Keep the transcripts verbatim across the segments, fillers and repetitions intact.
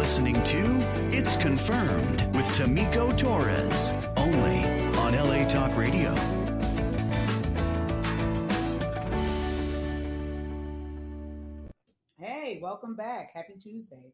listening to It's Confirmed with Tamiko Torres, only on L A Talk Radio. Hey, welcome back. Happy Tuesday.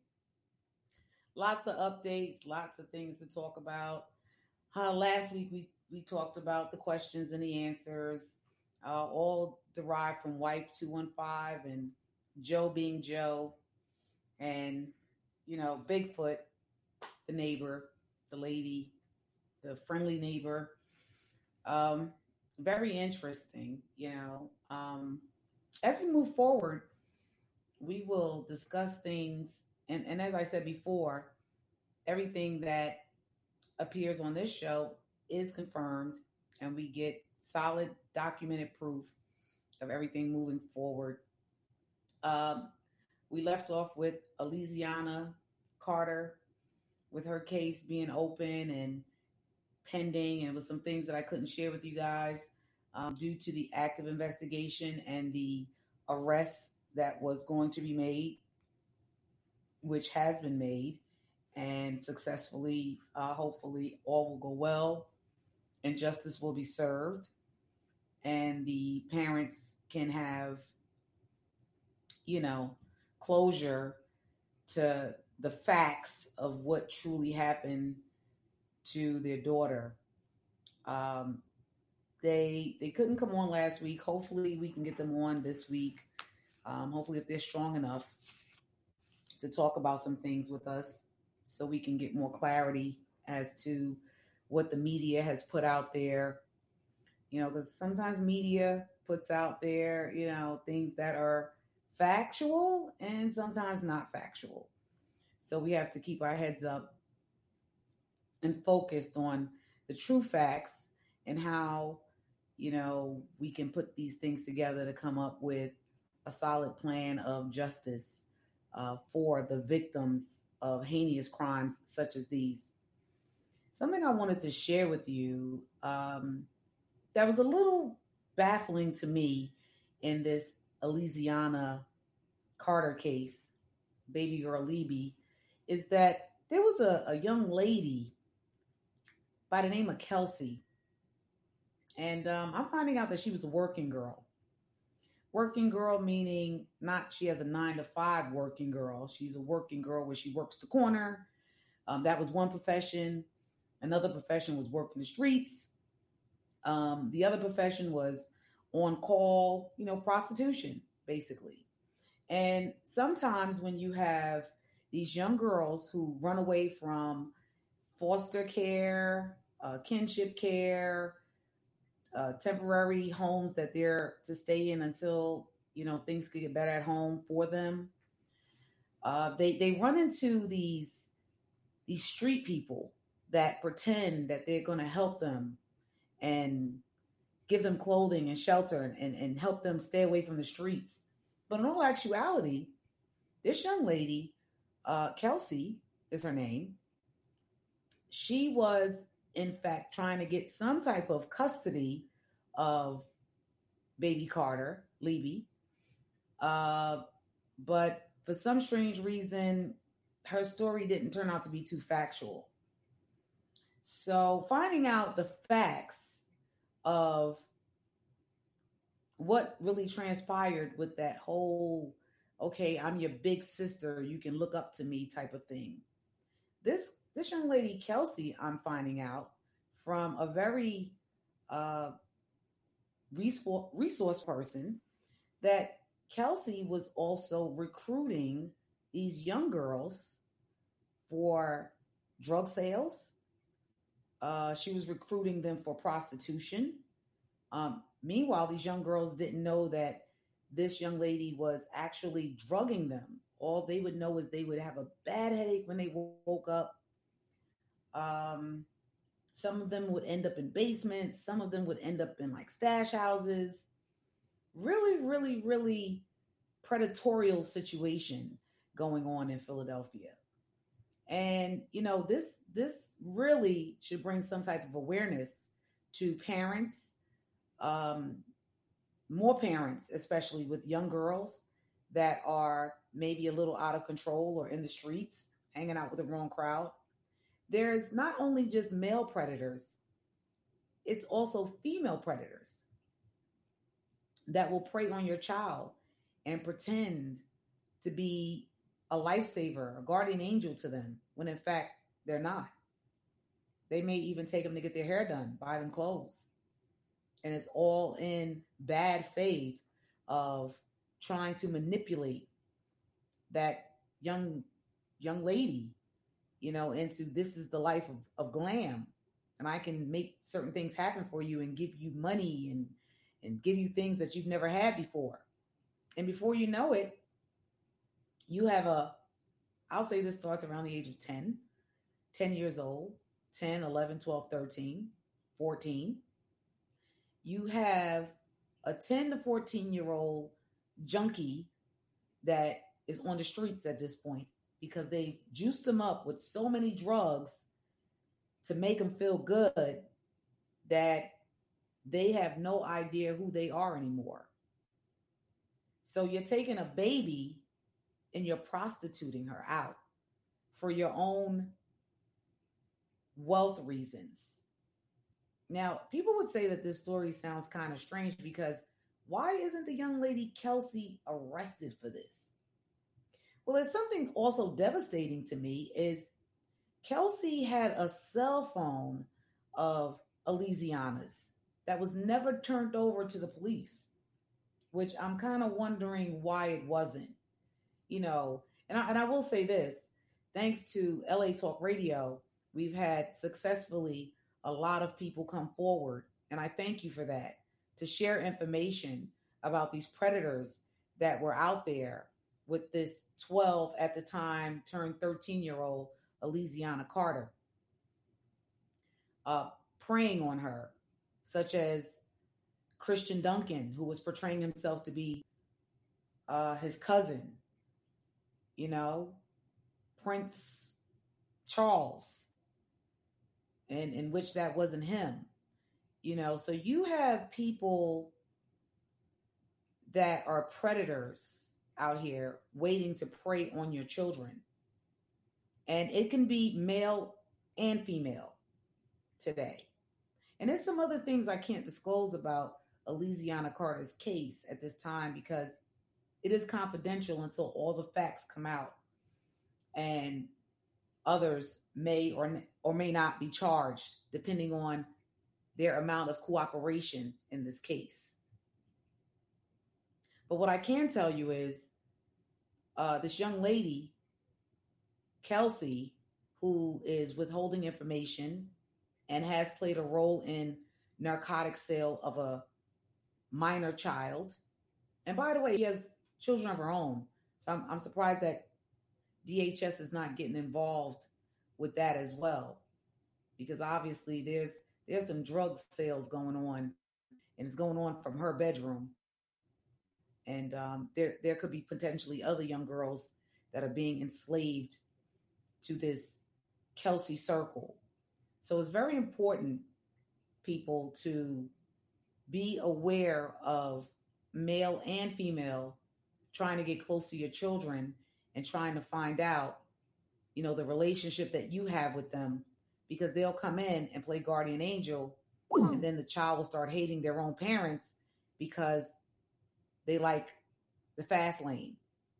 Lots of updates, lots of things to talk about. Uh, last week we, we talked about the questions and the answers, uh, all derived from Wife two one five and Joe being Joe. And, you know, Bigfoot, the neighbor, the lady, the friendly neighbor. Um, very interesting, you know. Um, as we move forward, we will discuss things. And, and as I said before, everything that appears on this show is confirmed, and we get solid documented proof of everything moving forward. Um, We left off with Elysiana Carter, with her case being open and pending, and it was some things that I couldn't share with you guys um, due to the active investigation and the arrest that was going to be made, which has been made, and successfully, uh, hopefully all will go well and justice will be served, and the parents can have, you know, closure to the facts of what truly happened to their daughter. Um, they they couldn't come on last week. Hopefully we can get them on this week. Um, hopefully if they're strong enough to talk about some things with us so we can get more clarity as to what the media has put out there. You know, because sometimes media puts out there, you know, things that are factual and sometimes not factual. So we have to keep our heads up and focused on the true facts and how, you know, we can put these things together to come up with a solid plan of justice uh, for the victims of heinous crimes such as these. Something I wanted to share with you um, that was a little baffling to me in this Elysiana Carter case, baby girl Libby, is that there was a, a young lady by the name of Kelsey. And um, I'm finding out that she was a working girl. Working girl meaning not she has a nine to five working girl. She's a working girl where she works the corner. Um, that was one profession. Another profession was working the streets. Um, the other profession was on call, you know, prostitution, basically. And sometimes when you have these young girls who run away from foster care, uh, kinship care, uh, temporary homes that they're to stay in until, you know, things could get better at home for them, uh, they they run into these these street people that pretend that they're going to help them and give them clothing and shelter and, and, and help them stay away from the streets. But in all actuality, this young lady, uh, Kelsey is her name, she was, in fact, trying to get some type of custody of baby Carter, Libby. Uh, but for some strange reason, her story didn't turn out to be too factual. So finding out the facts of what really transpired with that whole, okay, I'm your big sister, you can look up to me type of thing. This this young lady, Kelsey, I'm finding out from a very uh, resource, resource person, that Kelsey was also recruiting these young girls for drug sales. Uh, she was recruiting them for prostitution. Um, meanwhile, these young girls didn't know that this young lady was actually drugging them. All they would know is they would have a bad headache when they woke up. Um, some of them would end up in basements. Some of them would end up in like stash houses. Really, really, really predatorial situation going on in Philadelphia. And, you know, this this really should bring some type of awareness to parents, um, more parents, especially with young girls that are maybe a little out of control or in the streets hanging out with the wrong crowd. There's not only just male predators, it's also female predators that will prey on your child and pretend to be a lifesaver, a guardian angel to them, when in fact they're not. They may even take them to get their hair done, buy them clothes. And it's all in bad faith of trying to manipulate that young young lady, you know, into this is the life of, of glam. And I can make certain things happen for you and give you money and, and give you things that you've never had before. And before you know it, you have a, I'll say this starts around the age of ten, ten years old, ten, eleven, twelve, thirteen, fourteen. You have a ten to fourteen year old junkie that is on the streets at this point because they juiced them up with so many drugs to make them feel good that they have no idea who they are anymore. So you're taking a baby and you're prostituting her out for your own wealth reasons. Now, people would say that this story sounds kind of strange because why isn't the young lady Kelsey arrested for this? Well, there's something also devastating to me is Kelsey had a cell phone of Elysiana's that was never turned over to the police, which I'm kind of wondering why it wasn't, you know, and I, and I will say this, thanks to L A Talk Radio, we've had successfully a lot of people come forward, and I thank you for that, to share information about these predators that were out there with this twelve at the time turned thirteen year old Elysiana Carter, uh, preying on her, such as Christian Duncan, who was portraying himself to be uh, his cousin, you know, Prince Charles, and in which that wasn't him, you know. So you have people that are predators out here waiting to prey on your children. And it can be male and female today. And there's some other things I can't disclose about Elysiana Carter's case at this time because it is confidential until all the facts come out and others may or, or may not be charged depending on their amount of cooperation in this case. But what I can tell you is uh, this young lady, Kelsey, who is withholding information and has played a role in narcotic sale of a minor child. And by the way, she has children of her own. So I'm, I'm surprised that D H S is not getting involved with that as well, because obviously there's there's some drug sales going on, and it's going on from her bedroom. And um, there there could be potentially other young girls that are being enslaved to this Kelsey circle. So it's very important, people, to be aware of male and female trying to get close to your children and trying to find out, you know, the relationship that you have with them, because they'll come in and play guardian angel, and then the child will start hating their own parents because they like the fast lane.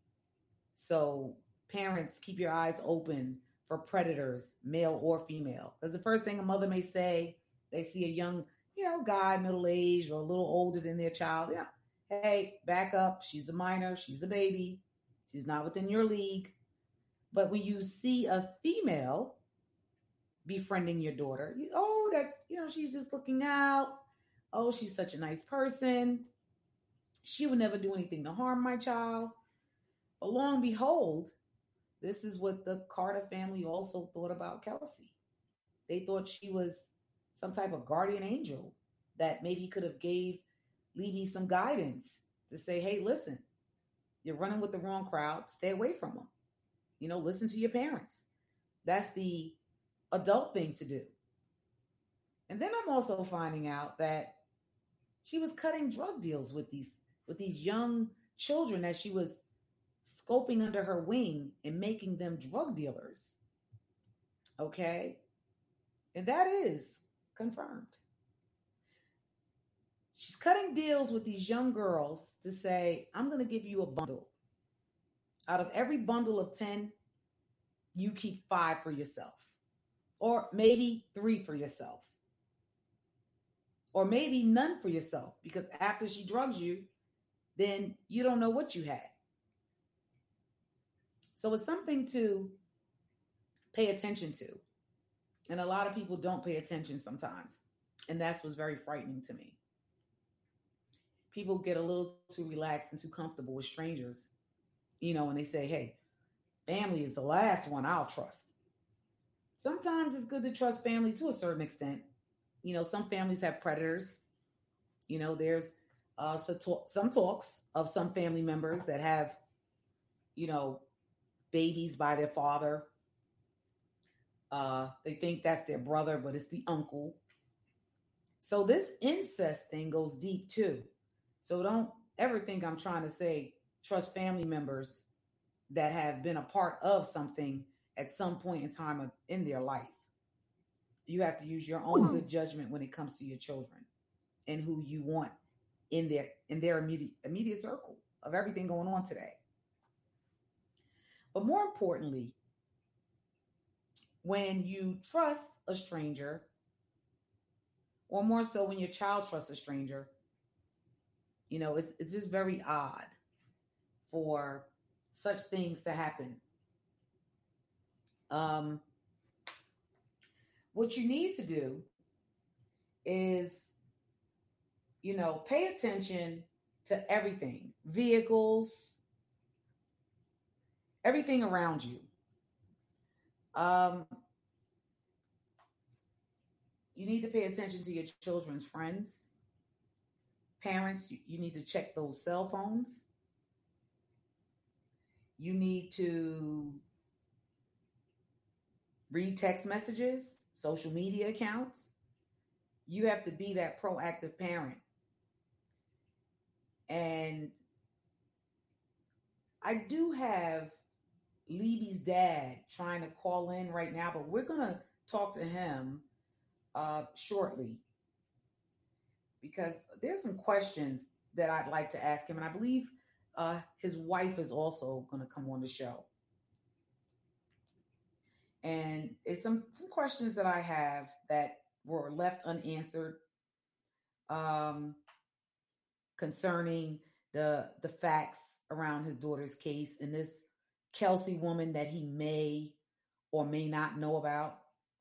So parents, keep your eyes open for predators, male or female. Because the first thing a mother may say, they see a young, you know, guy, middle-aged or a little older than their child. Yeah, hey, back up. She's a minor. She's a baby. She's not within your league. But when you see a female befriending your daughter, you, oh, that's, you know, she's just looking out. Oh, she's such a nice person. She would never do anything to harm my child. But lo and behold, this is what the Carter family also thought about Kelsey. They thought she was some type of guardian angel that maybe could have gave Levy some guidance to say, hey, listen, you're running with the wrong crowd. Stay away from them. You know, listen to your parents. That's the adult thing to do. And then I'm also finding out that she was cutting drug deals with these with these young children that she was scoping under her wing and making them drug dealers. Okay? And that is confirmed. She's cutting deals with these young girls to say, I'm going to give you a bundle. Out of every bundle of ten, you keep five for yourself. Or maybe three for yourself. Or maybe none for yourself. Because after she drugs you, then you don't know what you had. So it's something to pay attention to. And a lot of people don't pay attention sometimes. And that's what's very frightening to me. People get a little too relaxed and too comfortable with strangers, you know, and they say, hey, family is the last one I'll trust. Sometimes it's good to trust family to a certain extent. You know, some families have predators. You know, there's uh, some talks of some family members that have, you know, babies by their father. Uh, they think that's their brother, but it's the uncle. So this incest thing goes deep too. So don't ever think I'm trying to say trust family members that have been a part of something at some point in time in their life. You have to use your own good judgment when it comes to your children and who you want in their in their immediate immediate circle of everything going on today. But more importantly, when you trust a stranger, or more so when your child trusts a stranger, you know, it's it's just very odd for such things to happen. Um, what you need to do is, you know, pay attention to everything, vehicles, everything around you. Um, you need to pay attention to your children's friends. Parents, you, you need to check those cell phones. You need to read text messages, social media accounts. You have to be that proactive parent. And I do have Libby's dad trying to call in right now, but we're going to talk to him uh, shortly because there's some questions that I'd like to ask him. And I believe uh, his wife is also going to come on the show. And it's some, some questions that I have that were left unanswered um, concerning the the facts around his daughter's case and this Kelsey woman that he may or may not know about.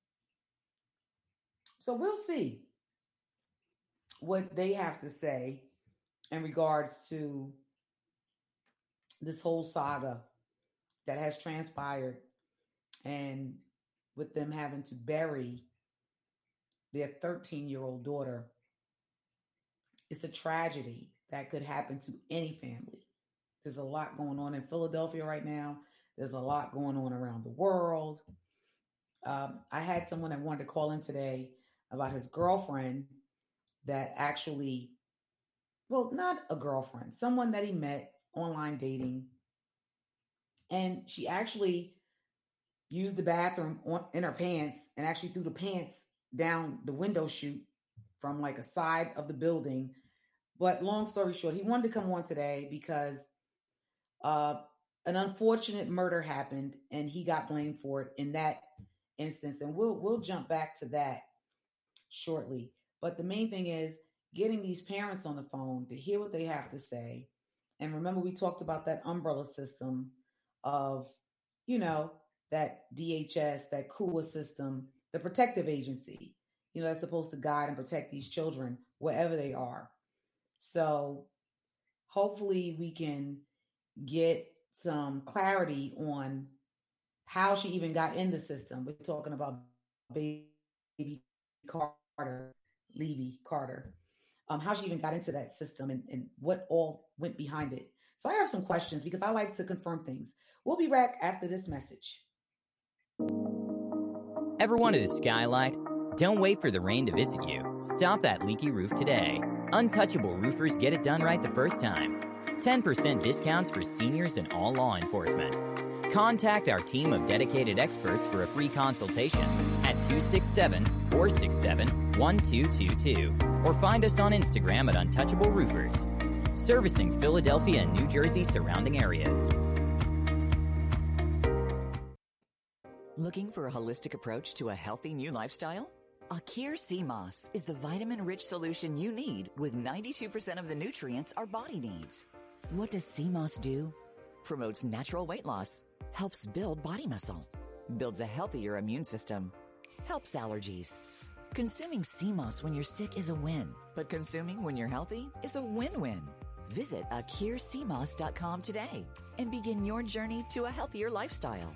So we'll see what they have to say in regards to this whole saga that has transpired and with them having to bury their thirteen-year-old daughter. It's a tragedy that could happen to any family. There's a lot going on in Philadelphia right now. There's a lot going on around the world. Um, I had someone that wanted to call in today about his girlfriend that actually, well, not a girlfriend, someone that he met online dating. And she actually used the bathroom on, in her pants and actually threw the pants down the window chute from like a side of the building. But long story short, he wanted to come on today because uh, an unfortunate murder happened and he got blamed for it in that instance. And we'll we'll jump back to that shortly. But the main thing is getting these parents on the phone to hear what they have to say. And remember, we talked about that umbrella system of, you know, that D H S, that C U A system, the protective agency, you know, that's supposed to guide and protect these children wherever they are. So hopefully we can get some clarity on how she even got in the system. We're talking about baby Carter, Libby Carter, um, how she even got into that system and, and what all went behind it. So I have some questions because I like to confirm things. We'll be back after this message. Ever wanted a skylight? Don't wait for the rain to visit you. Stop that leaky roof today. Untouchable Roofers get it done right the first time. ten percent discounts for seniors and all law enforcement. Contact our team of dedicated experts for a free consultation at two six seven, four six seven, one two two two or find us on Instagram at Untouchable Roofers. Servicing Philadelphia and New Jersey surrounding areas. Looking for a holistic approach to a healthy new lifestyle? Akir Sea Moss is the vitamin-rich solution you need with ninety-two percent of the nutrients our body needs. What does Sea Moss do? Promotes natural weight loss, helps build body muscle, builds a healthier immune system, helps allergies. Consuming Sea Moss when you're sick is a win, but consuming when you're healthy is a win-win. Visit akir sea moss dot com today and begin your journey to a healthier lifestyle.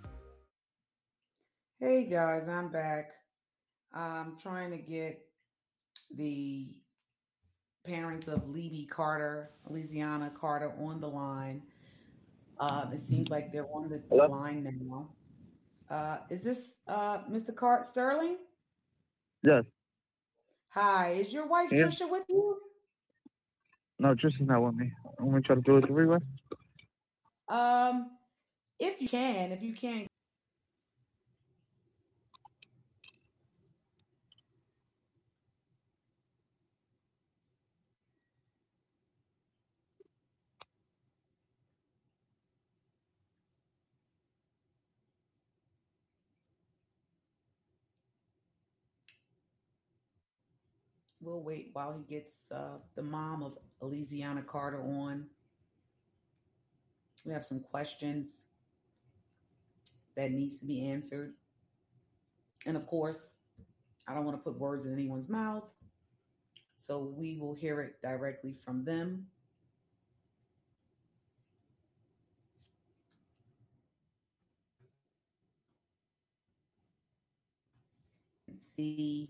Hey guys, I'm back. I'm trying to get the parents of Libby Carter, Elysiana Carter, on the line. Um, it seems like they're on the, the line now. Uh, is this uh, Mister Cart Sterling? Yes. Hi, is your wife Yeah. Trisha with you? No, Trisha's not with me. I'm gonna try to do it the freeway. Um, if you can, if you can. We'll wait while he gets uh, the mom of Elysiana Carter on. We have some questions that needs to be answered. And of course, I don't want to put words in anyone's mouth. So we will hear it directly from them. Let's see.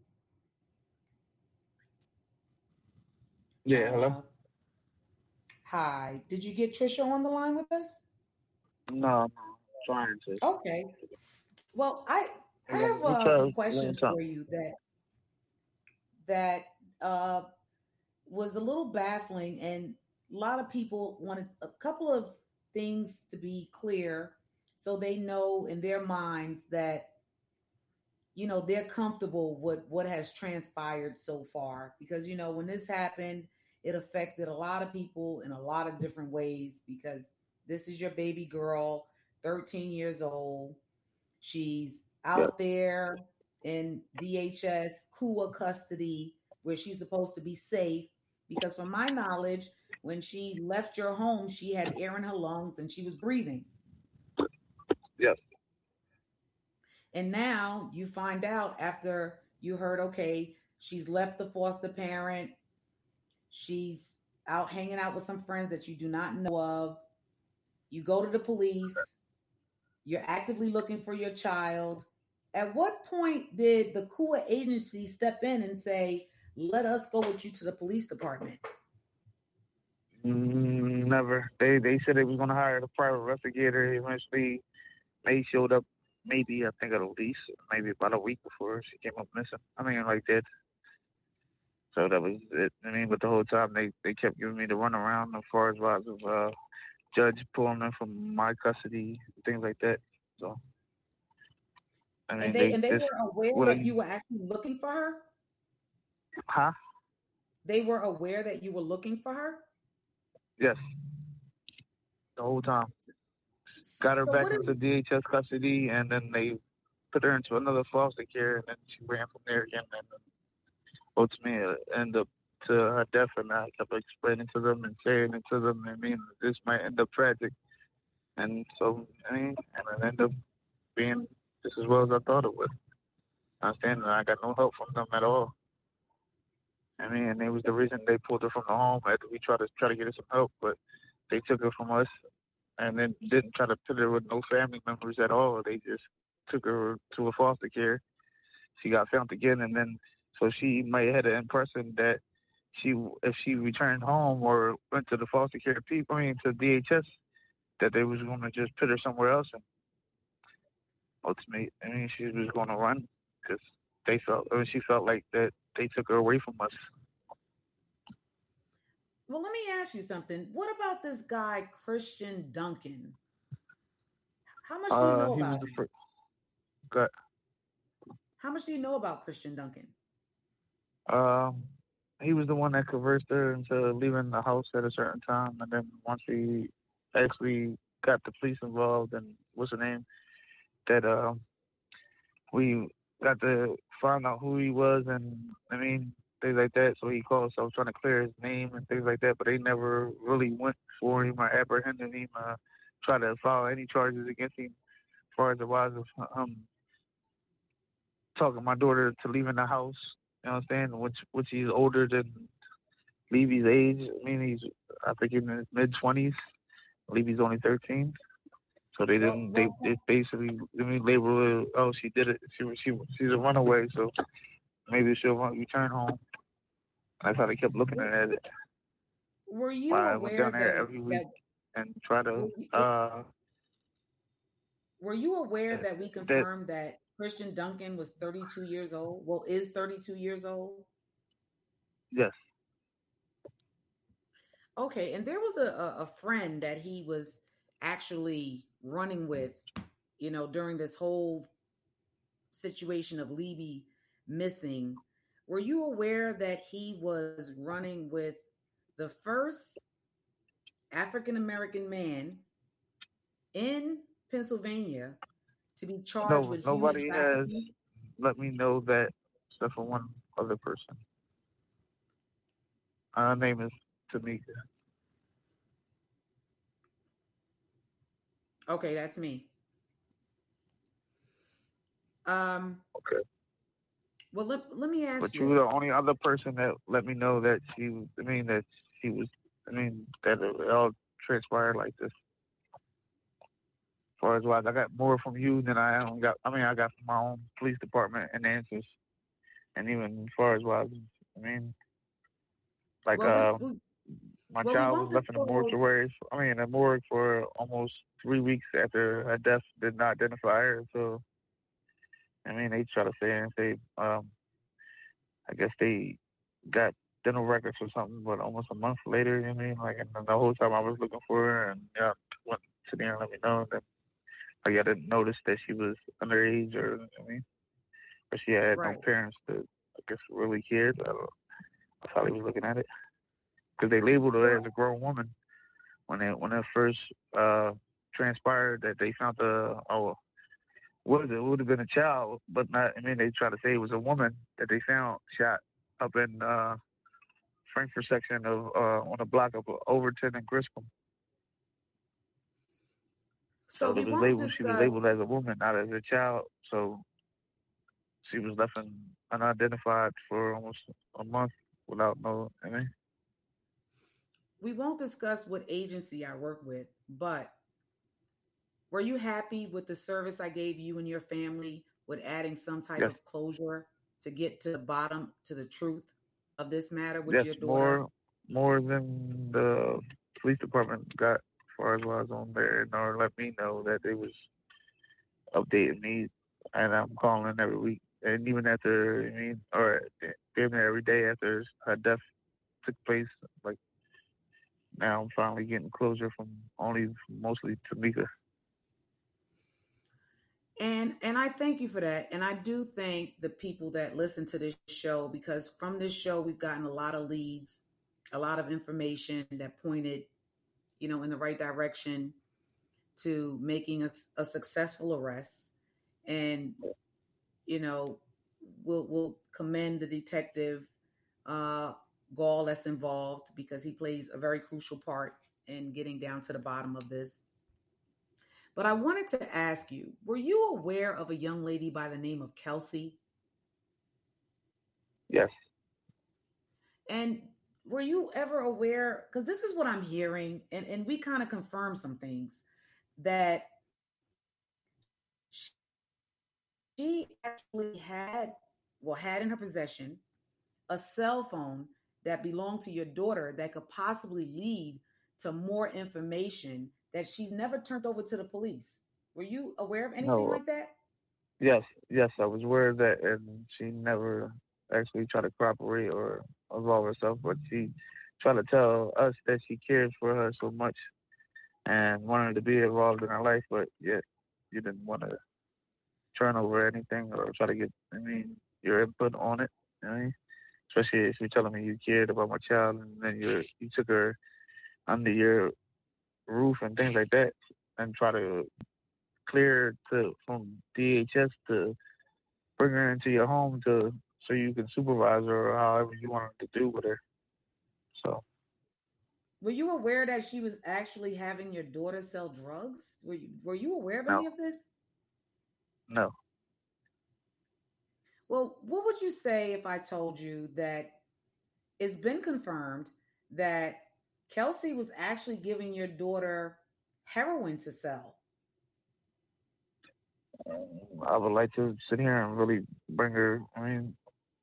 Yeah, hello? Uh, hi. Did you get Trisha on the line with us? No, I'm trying to. Okay. Well, I I have Let me uh, try- some let me questions try. for you that that uh, was a little baffling, and a lot of people wanted a couple of things to be clear, so they know in their minds that you know they're comfortable with what has transpired so far. Because you know when this happened, it affected a lot of people in a lot of different ways. Because this is your baby girl, thirteen years old. She's out there in D H S, C U A custody, where she's supposed to be safe. Because from my knowledge, when she left your home, she had air in her lungs and she was breathing. Yes. And now you find out after you heard, okay, she's left the foster parent. She's out hanging out with some friends that you do not know of. You go to the police. You're actively looking for your child. At what point did the C U A agency step in and say, let us go with you to the police department? Mm, never. They they said they was gonna hire a private investigator. Eventually, they showed up. Maybe I think at least maybe about a week before she came up missing. I mean, like that. So that was it. I mean, but the whole time they, they kept giving me the runaround as far as wise of uh, judge pulling them from my custody, things like that. So. I mean, and they, they and they just, were aware well, that you were actually looking for her? Huh? They were aware that you were looking for her? Yes. The whole time. Got her So back what into did- D H S custody, and then they put her into another foster care, and then she ran from there again. And ultimately, it ended up to her death, and I kept explaining to them and saying it to them. I mean, this might end up tragic. And so, I mean, and it ended up being just as well as I thought it would. I understand that I got no help from them at all. I mean, and it was the reason they pulled her from the home after we tried to try to get her some help, but they took her from us and then didn't try to put her with no family members at all. They just took her to a foster care. She got found again, and then so she might have had an impression that she, if she returned home or went to the foster care people, I mean to D H S, that they was going to just put her somewhere else. And ultimately, I mean, she was going to run because they felt, I mean, she felt like that they took her away from us. Well, let me ask you something. What about this guy, Christian Duncan? How much do you Uh, know he was about the him? first. Got How much do you know about Christian Duncan? um, he was the one that convinced her into leaving the house at a certain time, and then once he actually got the police involved, and what's the name that um we got to find out who he was, and I mean things like that. So he called, so I was trying to clear his name and things like that, but they never really went for him or apprehended him, uh, try to file any charges against him. As far as it was of um talking my daughter to leaving the house, you know what I'm saying? Which which he's older than Levy's age. I mean he's I think in his mid twenties. Levy's only thirteen. So they Well, didn't. They, well, they basically. I mean, label it. Oh, she did it. She was. She was. She's a runaway. So maybe she'll want return home. That's how they kept looking at it. were you Why I went aware down there that every week that and try to. were you, Uh, were you aware that we that confirmed that Christian Duncan was thirty-two years old? Well, is thirty-two years old? yes. Okay, and there was a, a, a friend that he was actually running with, you know, during this whole situation of Levy missing. Were you aware that he was running with the first African American man in Pennsylvania to be charged No. with human Nobody has trafficking? let me know that except for one other person. Her name is Tamika. Okay, that's me. Um, Okay. well, let, let me But ask you you were the this. only other person that let me know that she. I mean that she was. I mean that it all transpired like this. As far as wise, I got more from you than I am got. I mean, I got from my own police department and answers, and even as far as wise, I mean, like Well, we, uh, we my well we child was won't left in the disclose. mortuary. I mean, in the morgue for almost three weeks after her death. Did not identify her. So I mean, they try to say and say, um, I guess they got dental records or something, but almost a month later, you know what I mean, like, and the whole time I was looking for her, and yeah, went to there and let me know that. Like I didn't notice that she was underage, or I mean, or she had no Right. parents that I guess really cared. I don't know. That's how they was looking at it, because they labeled her Well, as a grown woman when it when it first uh, transpired that they found the oh what is it? It would have been a child, but not. I mean, they tried to say it was a woman that they found shot up in uh, Frankfurt section of uh, on the block of Overton and Griscom. so So we it was won't labeled. She was discuss. labeled as a woman, not as a child. So she was left in, unidentified for almost a month without no. I mean, We won't discuss what agency I work with, but were you happy with the service I gave you and your family with adding some type yes, of closure to get to the bottom, to the truth of this matter with yes, your daughter? more, more than the police department got as far as I was on there, and or let me know that they was updating me, and I'm calling every week, and even after, I mean, or damn near every day after her death took place, like now I'm finally getting closure from only mostly Tamika. And and I thank you for that. And I do thank the people that listen to this show, because from this show we've gotten a lot of leads, a lot of information that pointed, you know, in the right direction to making a, a successful arrest. And you know, we'll we'll commend the detective uh, Gall that's involved, because he plays a very crucial part in getting down to the bottom of this. But I wanted to ask you, were you aware of a young lady by the name of Kelsey? Yes, And were you ever aware, because this is what I'm hearing, and, and we kind of confirmed some things, that she actually had, well, had in her possession a cell phone that belonged to your daughter that could possibly lead to more information that she's never turned over to the police. Were you aware of anything no, like that? yes, yes, I was aware of that, and she never actually tried to cooperate or involve herself, but she try to tell us that she cares for her so much and wanted to be involved in her life, but yet you didn't want to turn over anything or try to get, I mean, your input on it. You know what I mean? Especially if you're telling me you cared about my child and then you you took her under your roof and things like that and try to clear to from D H S to bring her into your home to so you can supervise her or however you want to do with her. So Were you aware that she was actually having your daughter sell drugs? Were you were you aware of any no, of this? no. Well, what would you say if I told you that it's been confirmed that Kelsey was actually giving your daughter heroin to sell? Um, I would like to sit here and really bring her. I mean,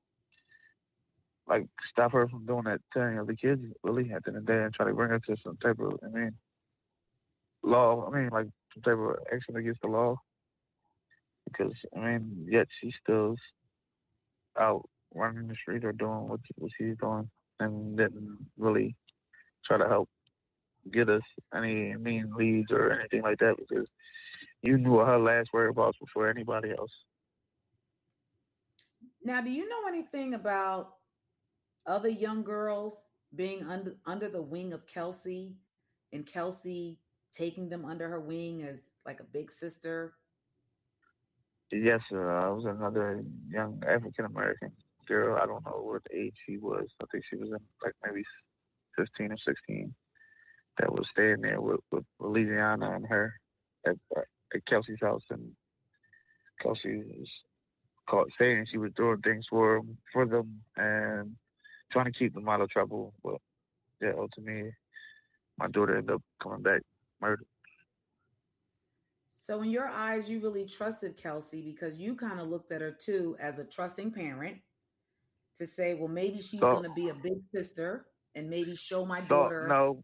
like stop her from doing that to any of the kids. Really, at the end of the day, and try to bring her to some type of. I mean, law. I mean, like some type of action against the law. Because I mean, yet she's still out running the street or doing what what she's doing, and didn't really try to help get us any mean leads or anything like that. Because you knew her last whereabouts before anybody else. Now, do you know anything about other young girls being under under the wing of Kelsey and Kelsey taking them under her wing as like a big sister? Yes, uh, I was another young African American girl. I don't know what age she was. I think she was in like maybe fifteen or sixteen. That was staying there with, with Louisiana and her at, uh, at Kelsey's house, and Kelsey was caught saying she was doing things for for them and trying to keep them out of trouble. But yeah, ultimately, my daughter ended up coming back murdered. So, in your eyes, you really trusted Kelsey because you kind of looked at her too as a trusting parent to say, well, maybe she's So going to be a big sister and maybe show my thought daughter. no,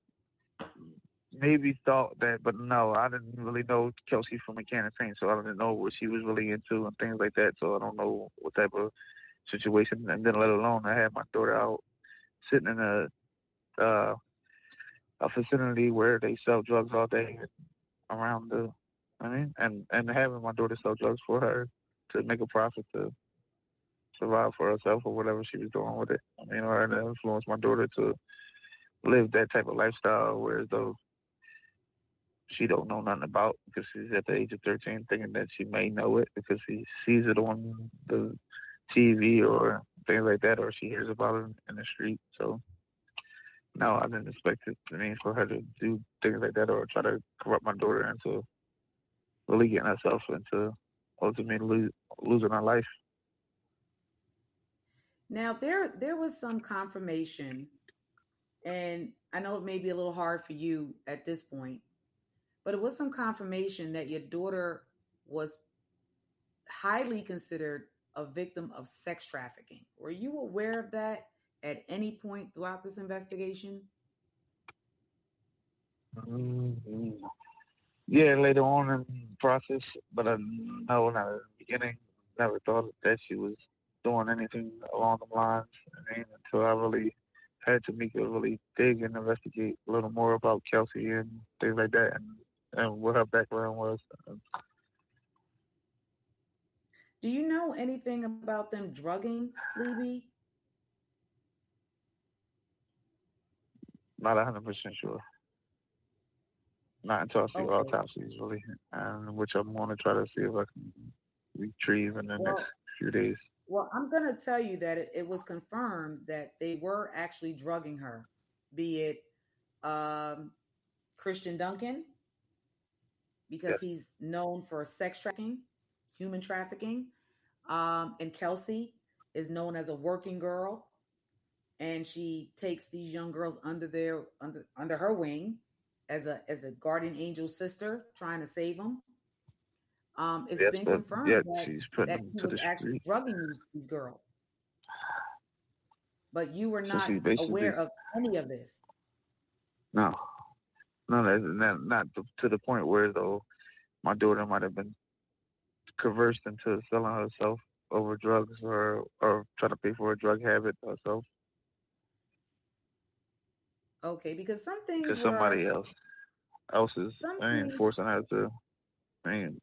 maybe thought that, but no, I didn't really know Kelsey from McCann Saint, so I didn't know what she was really into and things like that. So I don't know what type of situation, and then let alone I had my daughter out sitting in a uh, a vicinity where they sell drugs all day around the, I mean, and and having my daughter sell drugs for her to make a profit to survive for herself or whatever she was doing with it. I mean, or to influence my daughter to live that type of lifestyle, whereas though she don't know nothing about because she's at the age of thirteen, thinking that she may know it because she sees it on the T V or things like that, or she hears about it in the street. So no, I didn't expect it. I mean, for her to do things like that or try to corrupt my daughter into really getting herself into ultimately lo- losing her life. Now, there there was some confirmation, and I know it may be a little hard for you at this point, but it was some confirmation that your daughter was highly considered a victim of sex trafficking. Were you aware of that at any point throughout this investigation? Mm-hmm. Yeah, later on in the process, but I no, not at the beginning. Never thought that she was doing anything along the lines. I mean, until I really had Tamika really dig and investigate a little more about Kelsey and things like that, and, and what her background was. Do you know anything about them drugging Levy? Not a hundred percent sure. Not until I see Okay. autopsies really, and which I'm going to try to see if I can retrieve in the next Well, few days. well, I'm going to tell you that it, it was confirmed that they were actually drugging her, be it um, Christian Duncan, because Yes, he's known for sex trafficking, human trafficking, um, and Kelsey is known as a working girl, and she takes these young girls under their under under her wing as a as a guardian angel sister, trying to save them. Um, it's yes, been but confirmed yet that she's putting that them he to was the actually street. drugging these, these girls, but you were So not she's aware basically of any of this. no, no, that's not not to, to the point where though my daughter might have been coerced into selling herself over drugs or or trying to pay for a drug habit herself. Okay, because some things because were somebody else else is, some I mean, things forcing her to, I mean,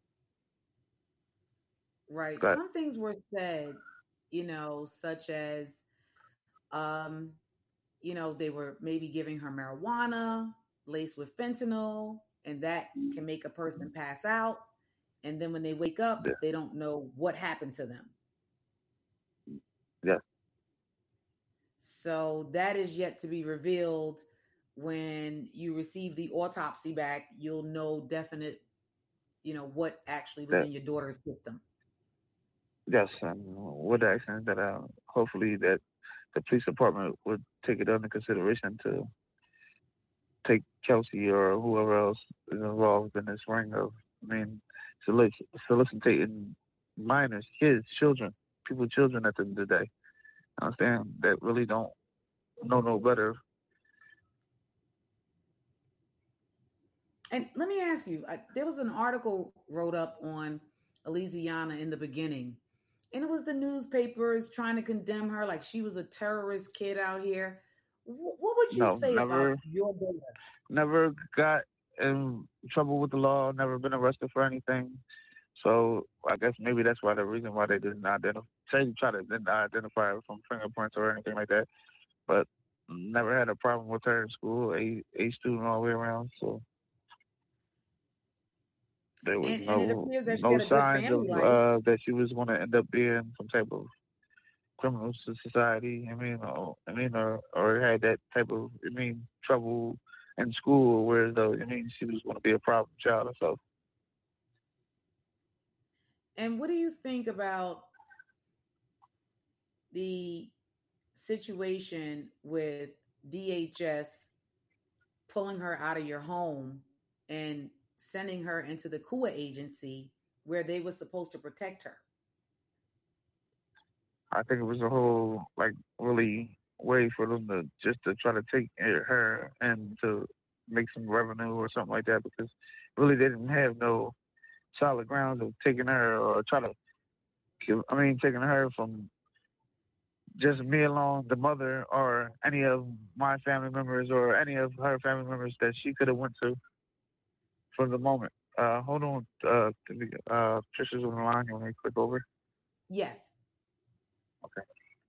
right. but Some things were said, you know, such as um, you know, they were maybe giving her marijuana laced with fentanyl, and that can make a person pass out. And then when they wake up, yeah, they don't know what happened to them. yeah, So that is yet to be revealed. When you receive the autopsy back, you'll know definite, you know, what actually was that in your daughter's system. yes, and with the accident that uh, hopefully that the police department would take it under consideration to take Kelsey or whoever else is involved in this ring of, I mean, solic- soliciting minors, kids, children, people, children at the end of the day. I understand that really don't know no better. And let me ask you, I, there was an article wrote up on Elysiana in the beginning, and it was the newspapers trying to condemn her like she was a terrorist kid out here. Wh- what would you No, say about never, your daughter? never got in trouble with the law, never been arrested for anything. So I guess maybe that's why the reason why they didn't identify, say you try to didn't identify her from fingerprints or anything like that. But never had a problem with her in school, a a student all the way around. So there was And and it no appears that she no had a good signs of family life. uh, that she was going to end up being some type of criminal society. I mean, or, I mean, or or had that type of I mean trouble in school, where though I mean she was going to be a problem child or so. And what do you think about the situation with D H S pulling her out of your home and sending her into the K U A agency where they were supposed to protect her? I think it was a whole like really way for them to just to try to take her and to make some revenue or something like that because really they didn't have no solid grounds of taking her or try to give, I mean taking her from just me alone, the mother, or any of my family members or any of her family members that she could have went to for the moment. Uh, hold on, uh, uh, Trisha's on the line. You want me to click over? Yes. Okay.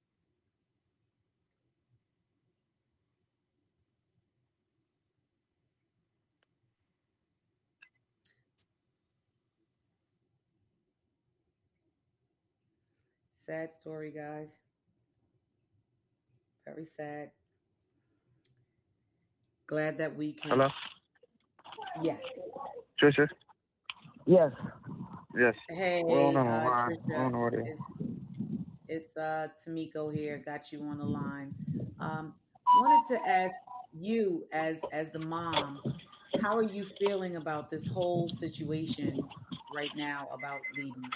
Sad story, guys. Very sad. Glad that we can. Hello, Yes. Trisha. Yes. Yes. We're on Hey, the uh, line. We're Trisha, on the audio. it's it's uh Tamiko here. Got you on the line. Um, wanted to ask you as as the mom, how are you feeling about this whole situation right now about Lieden?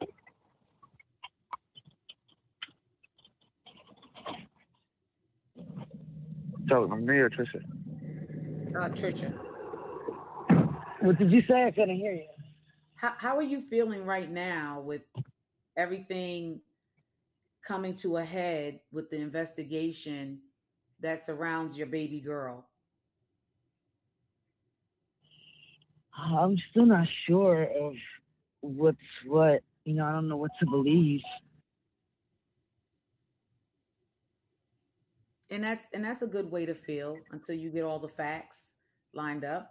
So, me or Trisha? Uh, Trisha, What did you say? I couldn't hear you. how how are you feeling right now with everything coming to a head with the investigation that surrounds your baby girl? I'm still not sure of what's what. You know, I don't know what to believe. And that's and that's a good way to feel until you get all the facts lined up.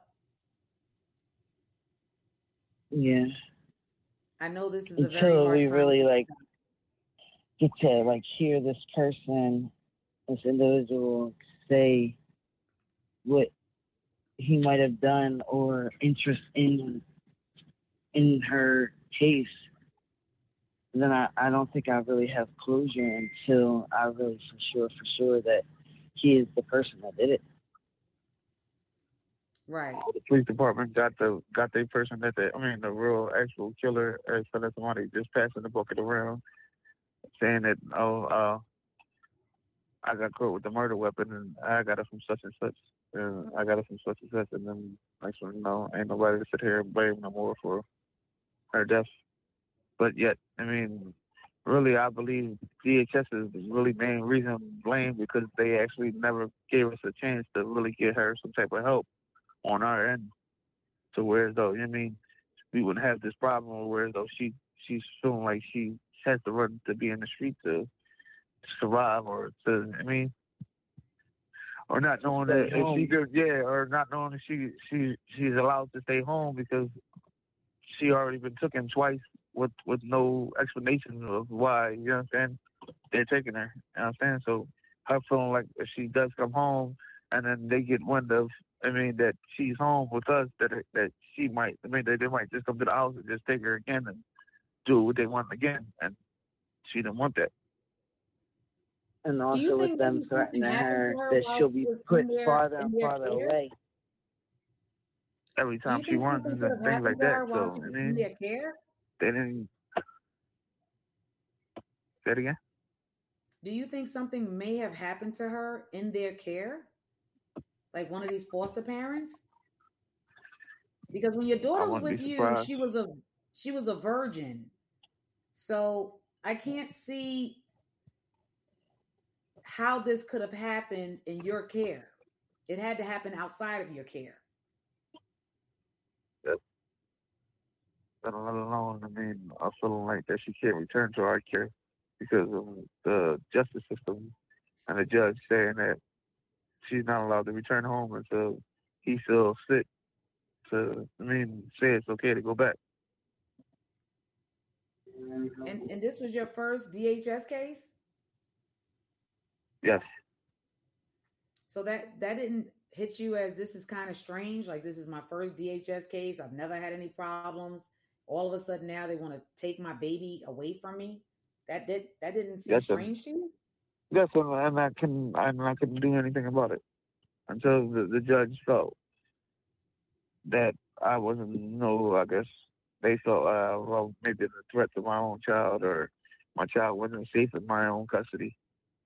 Yeah. I know this is a very Until hard we time. really like get to like hear this person, this individual say what he might have done or interest in in her case, then I, I don't think I really have closure until I really for sure for sure that he is the person that did it. Right. The police department got the got the person that they, I mean, the real actual killer, instead of somebody just passing the bucket around, saying that, oh, uh, I got caught with the murder weapon and I got it from such and such, and I got it from such and such, and then next one, you know, ain't nobody to sit here and blame no more for her death. But yet, I mean, really, I believe D H S is the really main reason blamed because they actually never gave us a chance to really get her some type of help on our end. So whereas though, you know what I mean, we wouldn't have this problem, whereas though she she's feeling like she has to run to be in the street to survive or to, I mean, or not knowing that if she could, yeah, or not knowing that she she she's allowed to stay home because she already been taken twice with with no explanation of why. You know what I'm saying? They're taking her. You know what I'm saying? So her feeling like if she does come home and then they get wind of, I mean, that she's home with us, that that she might, I mean, they, they might just come to the house and just take her again and do what they want again, and she didn't want that. And also with them threatening her, her that she'll be put farther and farther away. Every time she runs and things like that. So, I mean, their care? They didn't. Say it again? Do you think something may have happened to her in their care? Like one of these foster parents? Because when your daughter was with you, she was a she was a virgin. So I can't see how this could have happened in your care. It had to happen outside of your care. Yep. Let alone, I mean, I'm feeling like that she can't return to our care because of the justice system and the judge saying that she's not allowed to return home until he feels fit to, I mean, say it's okay to go back. And and this was your first D H S case? Yes. So that that didn't hit you as this is kind of strange, like this is my first D H S case, I've never had any problems, all of a sudden now they want to take my baby away from me? That did that didn't seem yes, strange to you? Yes, and I couldn't and I couldn't do anything about it until the, the judge felt that I wasn't no I guess they felt uh, well maybe a threat to my own child or my child wasn't safe in my own custody.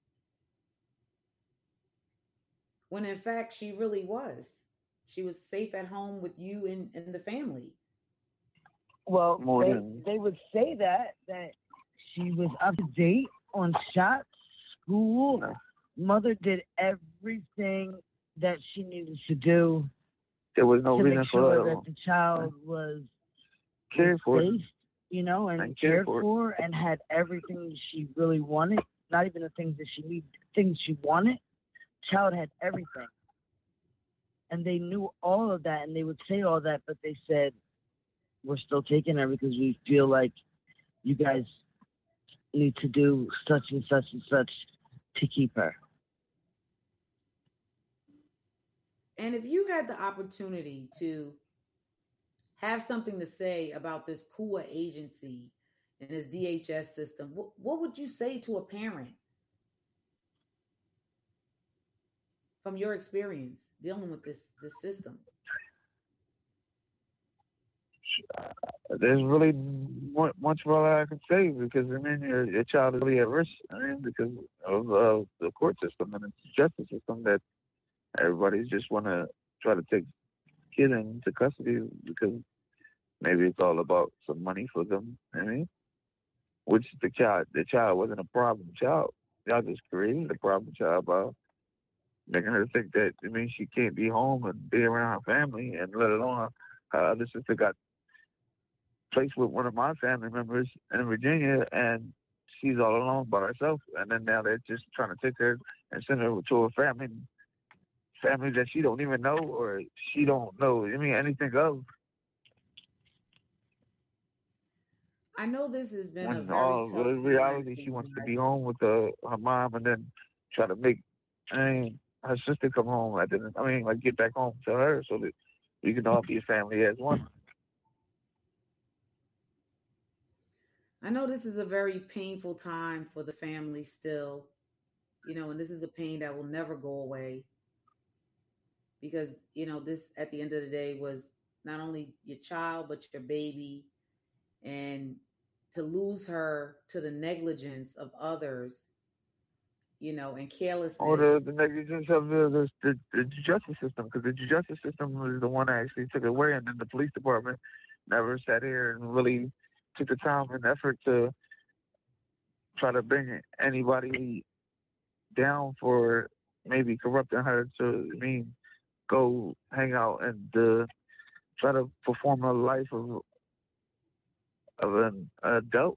When in fact she really was. She was safe at home with you and, and the family. Well, More they, than... they would say that, that she was up to date on shots, school. No. Mother did everything that she needed to do. There was no to reason make sure for that the child was cared for, safe, you know, and, and cared for, for and had everything she really wanted. Not even the things that she needed, things she wanted. Child had everything. And they knew all of that, and they would say all that, but they said, we're still taking her because we feel like you guys need to do such and such and such to keep her. And if you had the opportunity to have something to say about this C U A agency and this D H S system, what, what would you say to a parent from your experience dealing with this, this system? Uh, there's really much more I can say because I mean your, your child is really at risk. I mean because of uh, the court system and the justice system that everybody's just want to try to take kid into custody because maybe it's all about some money for them. I mean, which the child the child wasn't a problem child. Y'all just created a problem child by making her think that I mean she can't be home and be around her family, and let alone her other sister got placed with one of my family members in Virginia, and she's all alone by herself. And then now they're just trying to take her and send her to a family, family that she don't even know or she don't know. I mean, anything of. I know this has been and a very all, tough in reality, she wants to be home with the, her mom, and then try to make I mean, her sister come home. I didn't. I mean, like get back home to her so that we can all be a family as one. I know this is a very painful time for the family still, you know, and this is a pain that will never go away because, you know, this at the end of the day was not only your child, but your baby. And to lose her to the negligence of others, you know, and carelessness. Or the, the negligence of the, the, the justice system, because the justice system was the one that actually took it away, and then the police department never sat here and really took the time and effort to try to bring anybody down for maybe corrupting her to, I mean, go hang out and uh, try to perform a life of of an adult.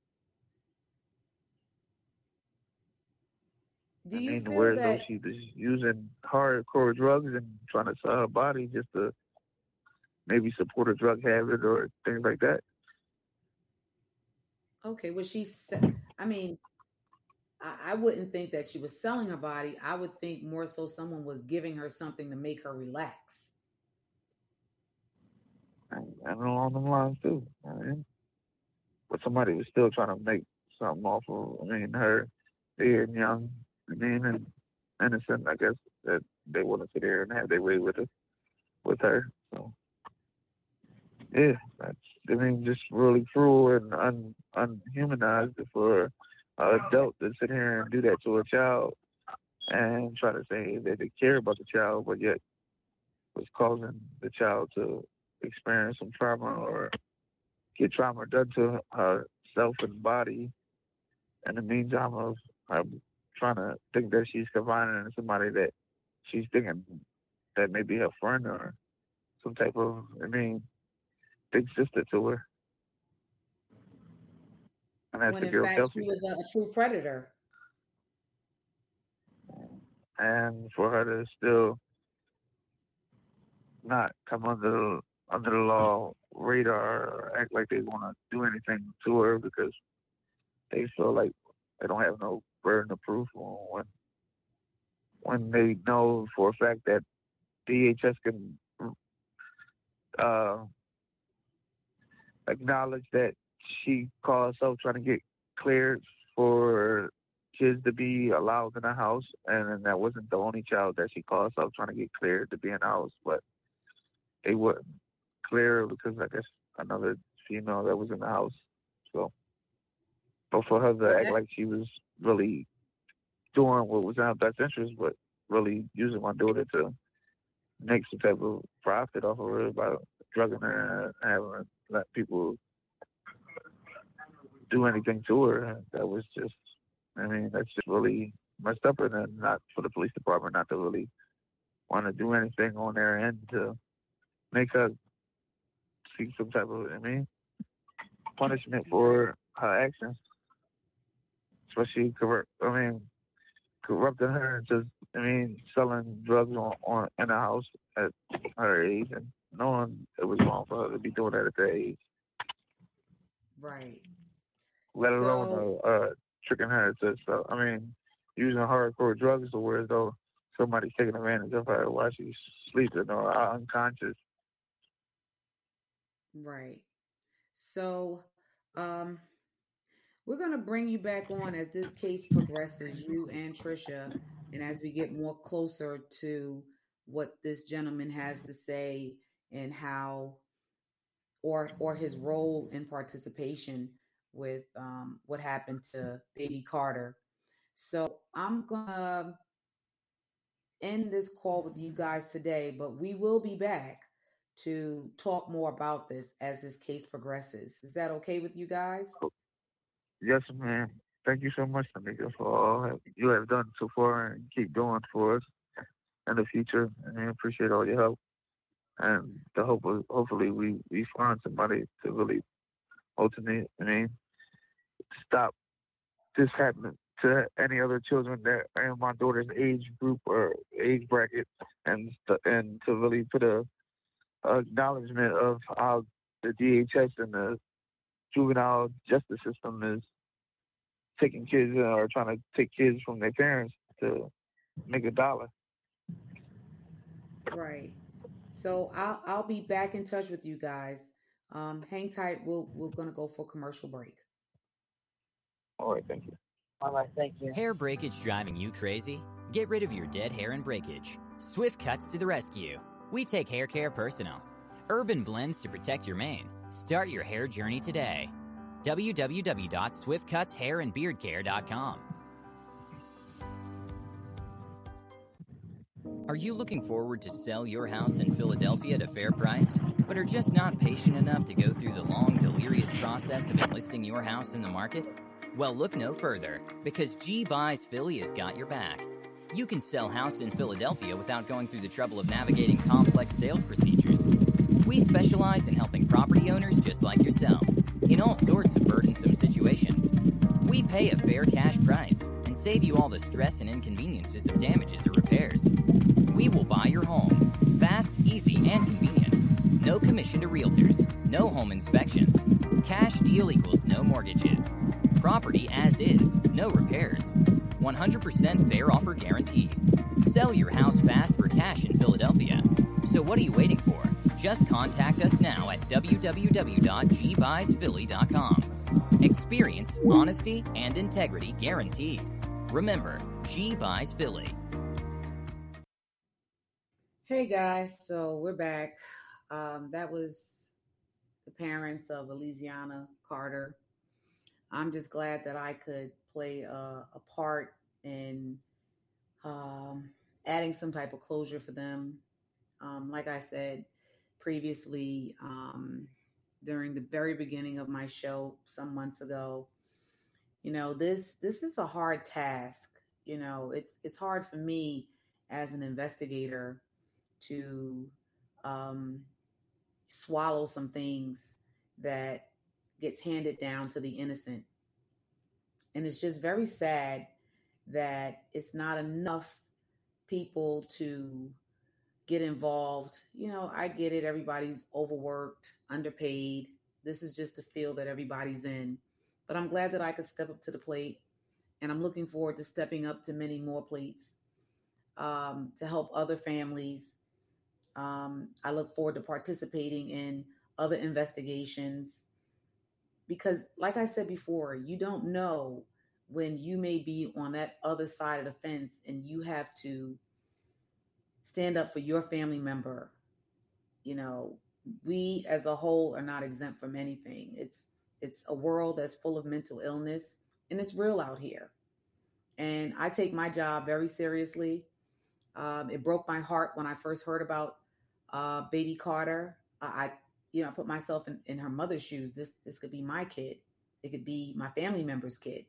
Do I you mean, feel whereas though that? she was using hardcore drugs and trying to sell her body just to maybe support a drug habit or things like that. Okay, was she? se- I mean, I, I wouldn't think that she was selling her body. I would think more so someone was giving her something to make her relax. And, and along them lines too. I mean, but somebody was still trying to make something off of, I mean, her being young, I mean, and innocent, I guess, that they wanted to sit there and have their way with it, with her. So, yeah, that's, I mean, just really cruel and un, unhumanized for an adult to sit here and do that to a child and try to say that they care about the child, but yet was causing the child to experience some trauma or get trauma done to herself and body. In the meantime of her trying to think that she's confiding in somebody that she's thinking that may be her friend or some type of, I mean, big sister to her. And that's When the in girl fact Kelsey. she was a, a true predator. And for her to still not come under the, under the law radar or act like they want to do anything to her because they feel like they don't have no burden of proof when when they know for a fact that D H S can uh, acknowledge that she called herself trying to get cleared for kids to be allowed in the house, and that wasn't the only child that she called herself trying to get cleared to be in the house, but they wouldn't clear her because I guess another female that was in the house. So, but for her to Well, act that- like she was really doing what was in her best interest, but really using my daughter to make some type of profit off of her by drugging her and having her let people do anything to her, that was just, I mean, that's just really messed up, and then not for the police department not to really want to do anything on their end to make her seek some type of, I mean, punishment for her actions. Especially corrupt, I mean, corrupting her and just, I mean, selling drugs on, on in the house at her age and knowing it was wrong for her to be doing that at that age. Right. Let So- alone uh, uh, tricking her to, so, I mean, using hardcore drugs to where as though somebody's taking advantage of her while she's sleeping or unconscious. Right. So, um, we're going to bring you back on as this case progresses, you and Trisha, and as we get more closer to what this gentleman has to say and how, or or his role in participation with um, what happened to baby Carter. So I'm gonna end this call with you guys today, but we will be back to talk more about this as this case progresses. Is that okay with you guys? Yes, ma'am. Thank you so much, Tamika, for all you have done so far and keep doing for us in the future. And I appreciate all your help. And the hope of, hopefully we, we find somebody to really ultimately, I mean, stop this happening to any other children that are in my daughter's age group or age bracket, and and to really put a, a acknowledgement of how the D H S and the juvenile justice system is taking kids uh, or trying to take kids from their parents to make a dollar. Right. So I'll I'll be back in touch with you guys. Um, hang tight. We'll we're gonna go for commercial break. All right, thank you. All right, thank you. Hair breakage driving you crazy? Get rid of your dead hair and breakage. Swift Cuts to the rescue. We take hair care personal. Urban blends to protect your mane. Start your hair journey today. w w w dot swift cuts hair and beard care dot com. Are you looking forward to sell your house in Philadelphia at a fair price, but are just not patient enough to go through the long, delirious process of enlisting your house in the market? Well, look no further, because G Buys Philly has got your back. You can sell house in Philadelphia without going through the trouble of navigating complex sales procedures. We specialize in helping property owners just like yourself in all sorts of burdensome situations. We pay a fair cash price and save you all the stress and inconveniences of damages or repairs. We will buy your home, fast, easy, and convenient. No commission to realtors, no home inspections. Cash deal equals no mortgages. Property as is, no repairs. one hundred percent fair offer guaranteed. Sell your house fast for cash in Philadelphia. So what are you waiting for? Just contact us now at w w w dot g buys philly dot com. Experience, honesty, and integrity guaranteed. Remember, G Buys Philly. Hey guys, so we're back. Um, that was the parents of Elysiana Carter. I'm just glad that I could play a, a part in um, adding some type of closure for them. Um, like I said previously, um, during the very beginning of my show some months ago, you know, this this is a hard task. You know, it's it's hard for me as an investigator to um, swallow some things that gets handed down to the innocent. And it's just very sad that it's not enough people to get involved. You know, I get it. Everybody's overworked, underpaid. This is just the field that everybody's in. But I'm glad that I could step up to the plate. And I'm looking forward to stepping up to many more plates um, to help other families. Um, I look forward to participating in other investigations. Because like I said before, you don't know when you may be on that other side of the fence and you have to stand up for your family member. You know, we as a whole are not exempt from anything. It's it's a world that's full of mental illness, and it's real out here. And I take my job very seriously. Um, it broke my heart when I first heard about uh, baby Carter. I You know, I put myself in, in her mother's shoes. This this could be my kid. It could be my family member's kid.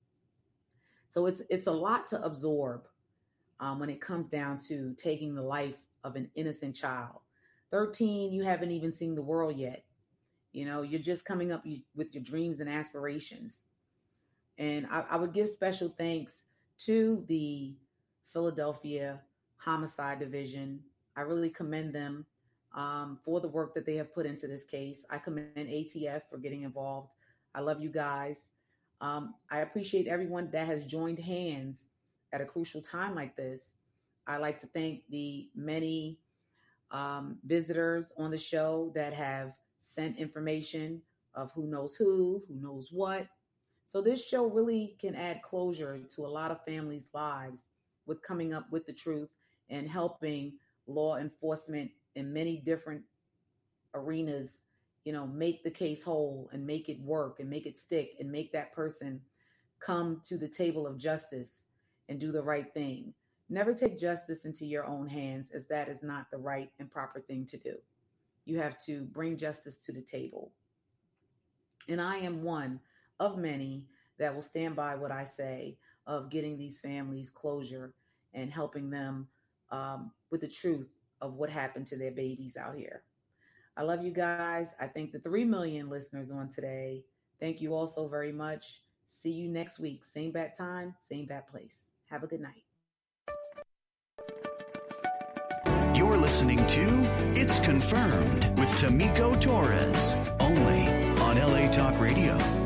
So it's it's a lot to absorb um, when it comes down to taking the life of an innocent child. thirteen, you haven't even seen the world yet. You know, you're just coming up with your dreams and aspirations. And I, I would give special thanks to the Philadelphia Homicide Division. I really commend them Um, for the work that they have put into this case. I commend A T F for getting involved. I love you guys. Um, I appreciate everyone that has joined hands at a crucial time like this. I like to thank the many um, visitors on the show that have sent information of who knows who, who knows what. So this show really can add closure to a lot of families' lives with coming up with the truth and helping law enforcement in many different arenas, you know, make the case whole and make it work and make it stick and make that person come to the table of justice and do the right thing. Never take justice into your own hands, as that is not the right and proper thing to do. You have to bring justice to the table. And I am one of many that will stand by what I say of getting these families closure and helping them um, with the truth of what happened to their babies out here. I love you guys. I thank the three million listeners on today. Thank you all so very much. See you next week. Same bat time, same bat place. Have a good night. You're listening to It's Confirmed with Tamiko Torres, only on L A Talk Radio.